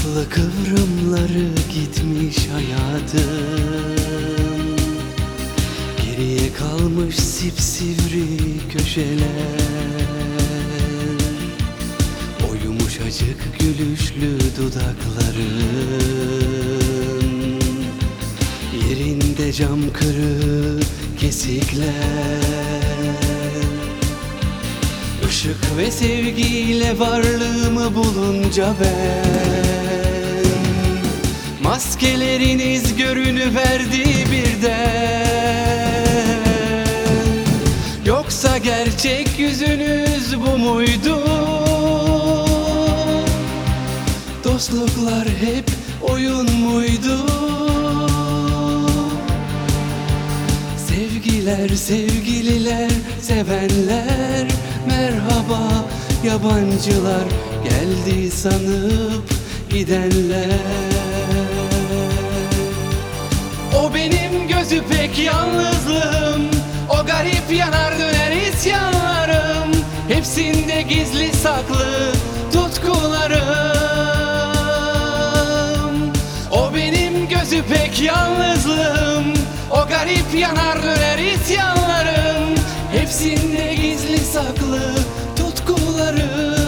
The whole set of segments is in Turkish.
tatlı kıvrımları gitmiş hayatım. Geriye kalmış sipsivri köşeler, o yumuşacık gülüşlü dudakların, yerinde cam kırığı kesikler. Işık ve sevgiyle varlığımı bulunca ben, maskeleriniz görünüverdi birden. Yoksa gerçek yüzünüz bu muydu? Dostluklar hep oyun muydu? Sevgiler, sevgililer, sevenler, merhaba yabancılar, geldi sanıp gidenler. O benim gözü pek yalnızlığım, o garip yanar döner isyanlarım, hepsinde gizli saklı tutkularım. O benim gözü pek yalnızlığım, o garip yanar döner isyanlarım, hepsinde gizli saklı tutkularım.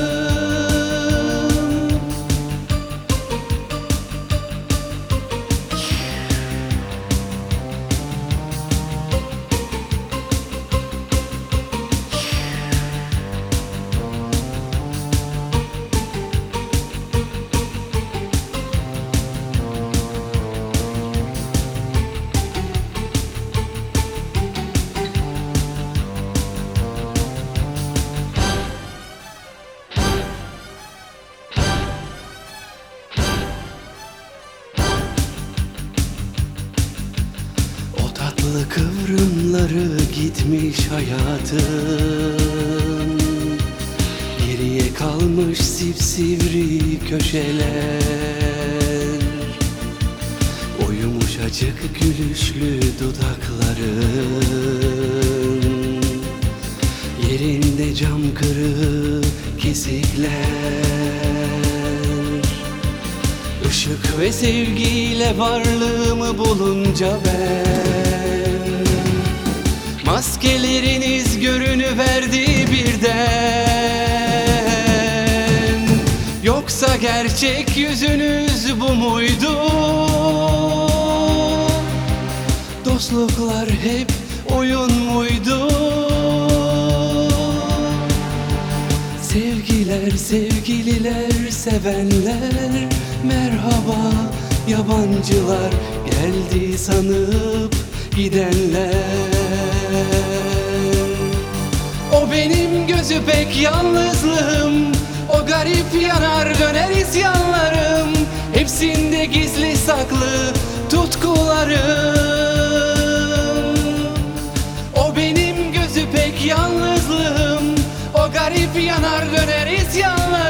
Tatlı kıvrımları gitmiş hayatım, geriye kalmış sipsivri köşeler, o yumuşacık gülüşlü dudakların, yerinde cam kırığı kesikler. Işık ve sevgiyle varlığımı bulunca ben, maskeleriniz görünüverdi birden. Yoksa gerçek yüzünüz bu muydu? Dostluklar hep oyun muydu? Sevgiler, sevgililer, sevenler, merhaba yabancılar, geldi sanıp gidenler. O benim gözü pek yalnızlığım, o garip yanar döner isyanlarım, hepsinde gizli saklı tutkularım. O benim gözü pek yalnızlığım, o garip yanar döner isyanlarım,